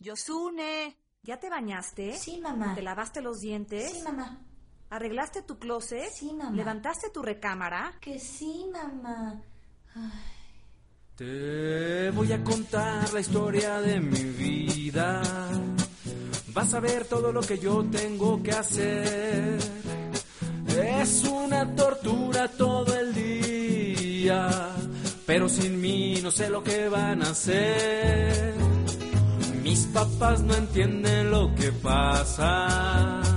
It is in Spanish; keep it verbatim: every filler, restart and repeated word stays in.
Yosune, ¿ya te bañaste? Sí, mamá. ¿Te lavaste los dientes? Sí, mamá. ¿Arreglaste tu closet? Sí, mamá. ¿Levantaste tu recámara? Que sí, mamá. Ay. Te voy a contar la historia de mi vida. Vas a ver todo lo que yo tengo que hacer. Es una tortura todo el día, pero sin mí no sé lo que van a hacer. Mis papás no entienden lo que pasa.